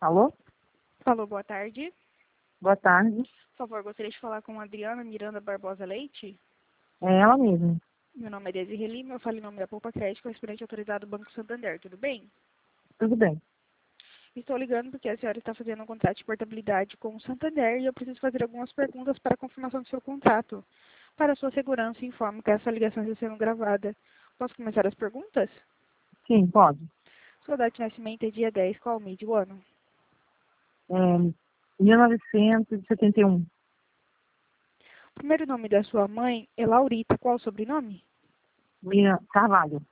Alô? Alô, boa tarde. Boa tarde. Por favor, gostaria de falar com a Adriana Miranda Barbosa Leite. É ela mesma. Meu nome é Desirê Lima, eu falo em nome da Poupa Crédito, correspondente autorizado do Banco Santander, tudo bem? Tudo bem. Estou ligando porque a senhora está fazendo um contrato de portabilidade com o Santander e eu preciso fazer algumas perguntas para a confirmação do seu contrato. Para sua segurança, informo que essa ligação está sendo gravada. Posso começar as perguntas? Sim, pode. Sua data de nascimento é dia 10, qual o mês do ano? 1971. O primeiro nome da sua mãe é Laurita, qual o sobrenome? Miriam Carvalho.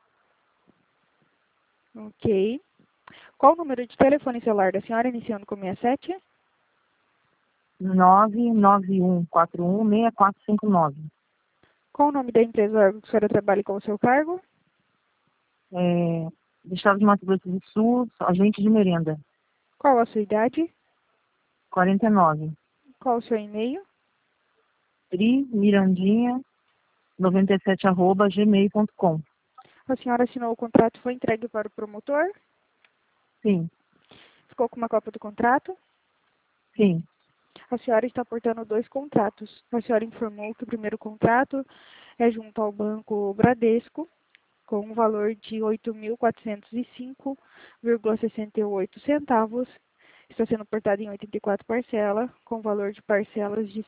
Ok. Qual o número de telefone celular da senhora iniciando com 67? 991416459. Qual o nome da empresa ou órgão que a senhora trabalha com o seu cargo? Do estado de Mato Grosso do Sul, agente de merenda. Qual a sua idade? 49. Qual o seu e-mail? Mirandinha97@gmail.com. A senhora assinou o contrato e foi entregue para o promotor? Sim, Ficou com uma cópia do contrato? sim, A senhora está portando dois contratos. A senhora informou que o primeiro contrato é junto ao Banco Bradesco, com um valor de R$ 8.405,68. Está sendo portado em 84 parcelas, com valor de parcelas de R$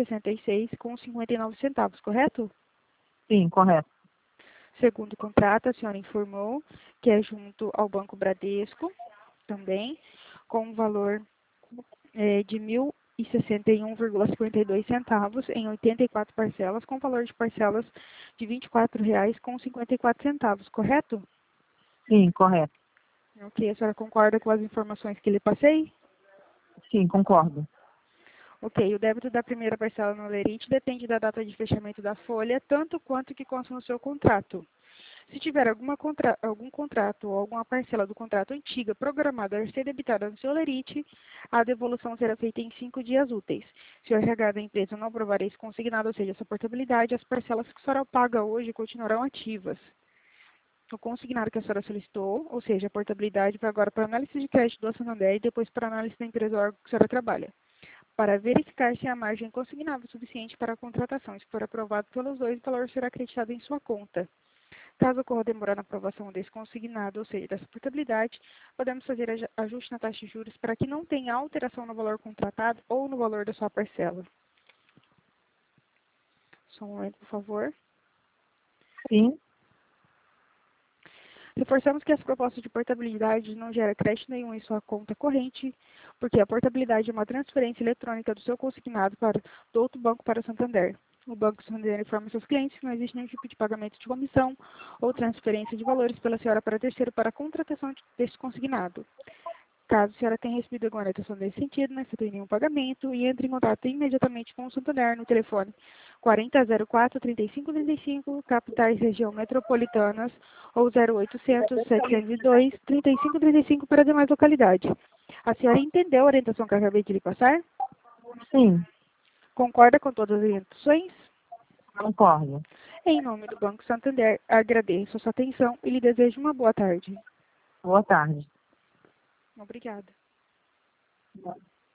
166,59, correto? sim, correto. Segundo contrato, a senhora informou que é junto ao Banco Bradesco, também, com um valor de R$ 1.061,52 em 84 parcelas, com valor de parcelas de R$ 24,54, correto? Sim, correto. Ok, a senhora concorda com as informações que lhe passei? Sim, concordo. Ok, o débito da primeira parcela no Lerite depende da data de fechamento da folha, tanto quanto que consta no seu contrato. Se tiver algum contrato ou alguma parcela do contrato antiga programada a ser debitada no seu Lerite, a devolução será feita em 5 dias úteis. Se o RH da empresa não aprovar esse consignado, ou seja, essa portabilidade, as parcelas que a senhora paga hoje continuarão ativas. O consignado que a senhora solicitou, ou seja, a portabilidade, vai agora para a análise de crédito do Santander e depois para a análise da empresa ou órgão que a senhora trabalha, para verificar se a margem consignável é suficiente para a contratação. Se for aprovado pelos dois, o valor será acreditado em sua conta. Caso ocorra demora na aprovação desse consignado, ou seja, dessa portabilidade, podemos fazer ajuste na taxa de juros para que não tenha alteração no valor contratado ou no valor da sua parcela. Só um momento, por favor. Sim, Reforçamos que as propostas de portabilidade não geram crédito nenhum em sua conta corrente, porque a portabilidade é uma transferência eletrônica do seu consignado do outro banco para o Santander. O Banco Santander informa seus clientes que não existe nenhum tipo de pagamento de comissão ou transferência de valores pela senhora para terceiro para a contratação deste consignado. Caso a senhora tenha recebido alguma orientação nesse sentido, não efetue nenhum pagamento e entre em contato imediatamente com o Santander no telefone 4004-3535, capitais região metropolitanas, ou 0800-702-3535 para demais localidades. A senhora entendeu a orientação que eu acabei de lhe passar? sim, Concorda com todas as orientações? concordo. Em nome do Banco Santander, agradeço a sua atenção e lhe desejo uma boa tarde. Boa tarde. Obrigada.